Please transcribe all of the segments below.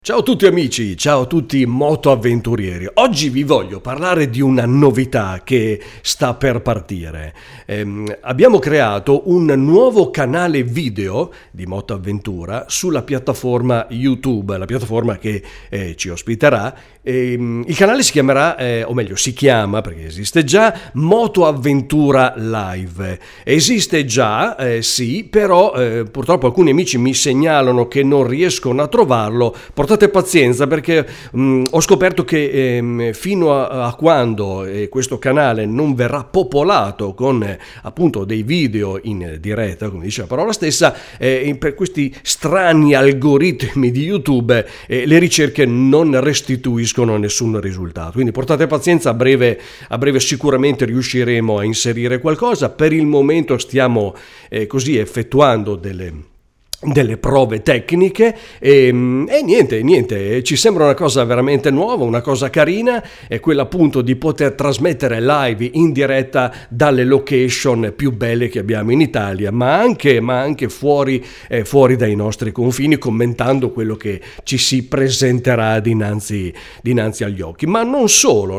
Ciao a tutti amici, ciao a tutti motoavventurieri. Oggi vi voglio parlare di una novità che sta per partire. Abbiamo creato un nuovo canale video di motoavventura sulla piattaforma YouTube, la piattaforma che ci ospiterà. Il canale si chiamerà, o meglio si chiama perché esiste già, Motoavventura Live. Esiste già, sì, però purtroppo alcuni amici mi segnalano che non riescono a trovarlo. Portate pazienza perché ho scoperto che fino a quando questo canale non verrà popolato con appunto dei video in diretta, come dice la parola stessa, per questi strani algoritmi di YouTube le ricerche non restituiscono nessun risultato. Quindi portate pazienza, a breve sicuramente riusciremo a inserire qualcosa. Per il momento stiamo così effettuando delle prove tecniche e niente, ci sembra una cosa veramente nuova, una cosa carina, è quella appunto di poter trasmettere live in diretta dalle location più belle che abbiamo in Italia, ma anche fuori dai nostri confini, commentando quello che ci si presenterà dinanzi agli occhi. Ma non solo,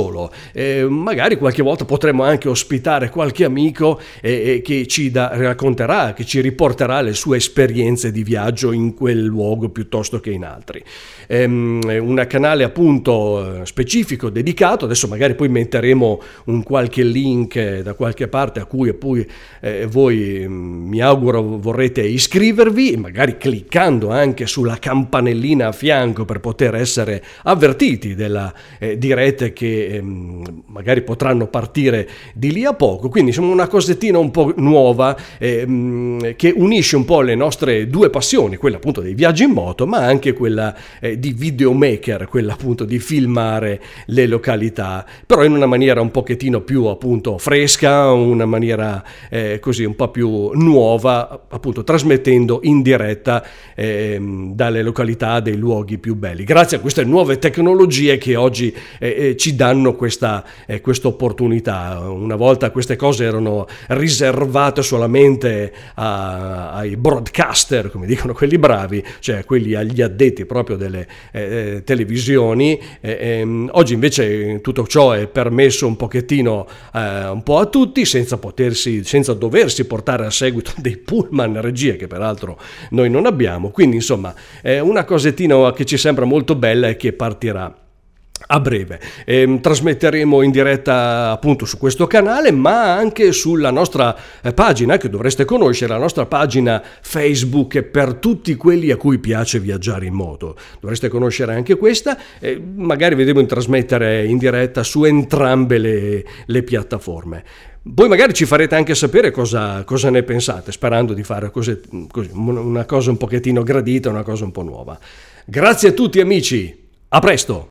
magari qualche volta potremo anche ospitare qualche amico che ci racconterà, che ci riporterà le sue esperienze di viaggio in quel luogo piuttosto che in altri. Un canale appunto specifico, dedicato. Adesso magari poi metteremo un qualche link da qualche parte a cui poi voi mi auguro vorrete iscrivervi, magari cliccando anche sulla campanellina a fianco per poter essere avvertiti della dirette che magari potranno partire di lì a poco. Quindi insomma una cosettina un po' nuova che unisce un po' le nostre due passioni, quella appunto dei viaggi in moto, ma anche quella di videomaker, quella appunto di filmare le località, però in una maniera un pochettino più appunto fresca, una maniera così un po' più nuova, appunto trasmettendo in diretta dalle località, dei luoghi più belli, grazie a queste nuove tecnologie che oggi ci danno questa opportunità. Una volta queste cose erano riservate solamente ai broadcaster, come dicono quelli bravi, cioè quelli agli addetti proprio delle televisioni. Oggi invece tutto ciò è permesso un pochettino un po' a tutti, senza doversi portare a seguito dei pullman regie, che peraltro noi non abbiamo. Quindi insomma una cosettina che ci sembra molto bella e che partirà a breve. Trasmetteremo in diretta appunto su questo canale, ma anche sulla nostra pagina, che dovreste conoscere, la nostra pagina Facebook per tutti quelli a cui piace viaggiare in moto. Dovreste conoscere anche questa, magari vedremo di trasmettere in diretta su entrambe le piattaforme. Voi magari ci farete anche sapere cosa ne pensate, sperando di fare così, una cosa un pochettino gradita, una cosa un po' nuova. Grazie a tutti amici, a presto!